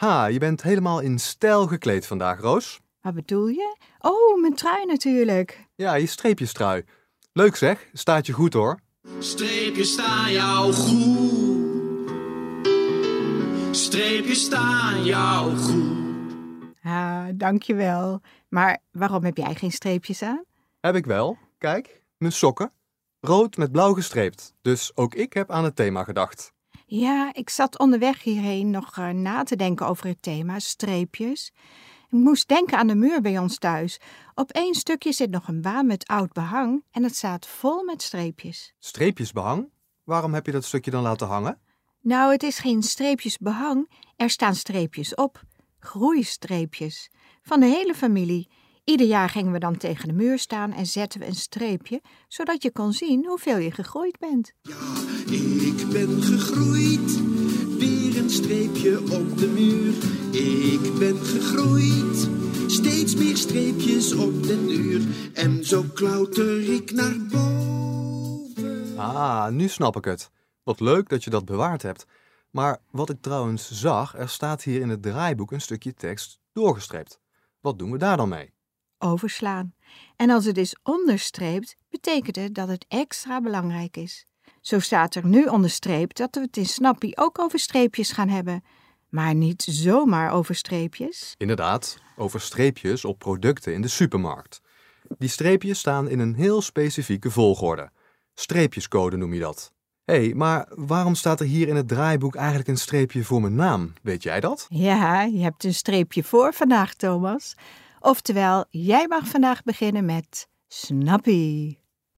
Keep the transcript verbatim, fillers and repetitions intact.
Ha, je bent helemaal in stijl gekleed vandaag, Roos. Wat bedoel je? Oh, mijn trui natuurlijk. Ja, je streepjestrui. Leuk zeg, staat je goed hoor. Streepjes staan jou goed. Streepjes staan jou goed. Ah, dankjewel. Maar waarom heb jij geen streepjes aan? Heb ik wel. Kijk, mijn sokken. Rood met blauw gestreept. Dus ook ik heb aan het thema gedacht. Ja, ik zat onderweg hierheen nog uh, na te denken over het thema streepjes. Ik moest denken aan de muur bij ons thuis. Op één stukje zit nog een baan met oud behang en het staat vol met streepjes. Streepjesbehang? Waarom heb je dat stukje dan laten hangen? Nou, het is geen streepjesbehang. Er staan streepjes op. Groeistreepjes. Van de hele familie. Ieder jaar gingen we dan tegen de muur staan en zetten we een streepje, zodat je kon zien hoeveel je gegroeid bent. Ja, ik ben gegroeid. Weer een streepje op de muur. Ik ben gegroeid. Steeds meer streepjes op den duur. En zo klauter ik naar boven. Ah, nu snap ik het. Wat leuk dat je dat bewaard hebt. Maar wat ik trouwens zag, er staat hier in het draaiboek een stukje tekst doorgestreept. Wat doen we daar dan mee? Overslaan. En als het is onderstreept, betekent het dat het extra belangrijk is. Zo staat er nu onderstreept dat we het in Snappie ook over streepjes gaan hebben. Maar niet zomaar over streepjes. Inderdaad, over streepjes op producten in de supermarkt. Die streepjes staan in een heel specifieke volgorde. Streepjescode noem je dat. Hé, hey, maar waarom staat er hier in het draaiboek eigenlijk een streepje voor mijn naam? Weet jij dat? Ja, je hebt een streepje voor vandaag, Thomas. Oftewel, jij mag vandaag beginnen met Snappie.